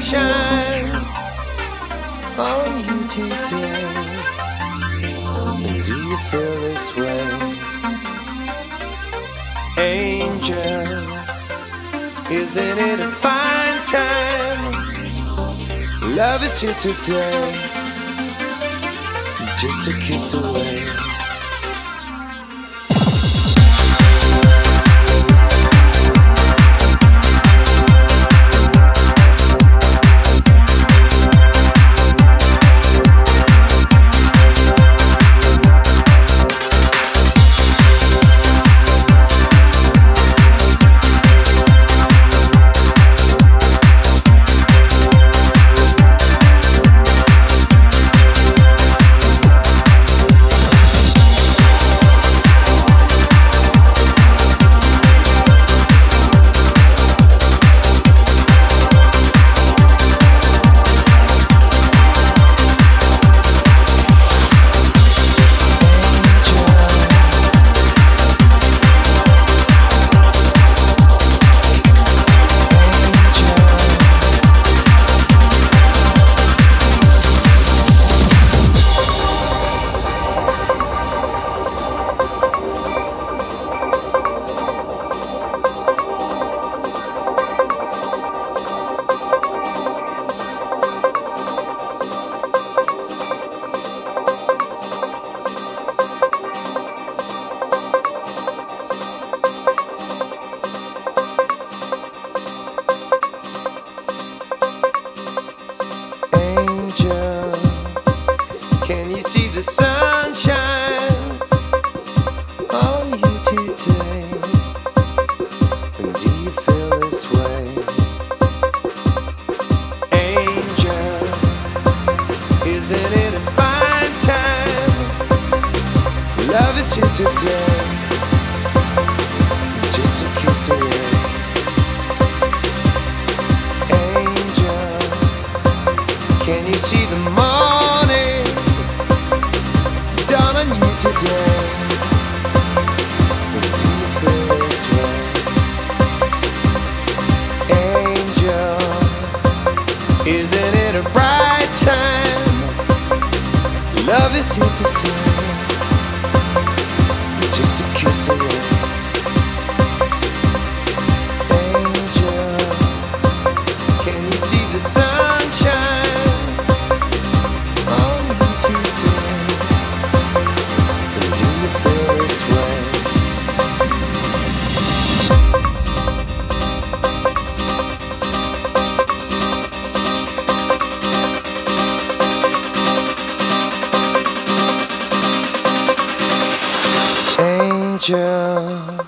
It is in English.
sunshine on you today. And do you feel this way? Angel, isn't it a fine time? Love is here today, just a kiss away. Can you see the sunshine on you today? And do you feel this way? Angel, isn't it a fine time? Love is here today, just a kiss away. Angel, can you see the morning dawn on you today? And do you feel this way? Angel, isn't it a bright time? Love is here to stay, just a kiss away. Angel, can you see the sunshine on you today? And do you feel this way? Angel,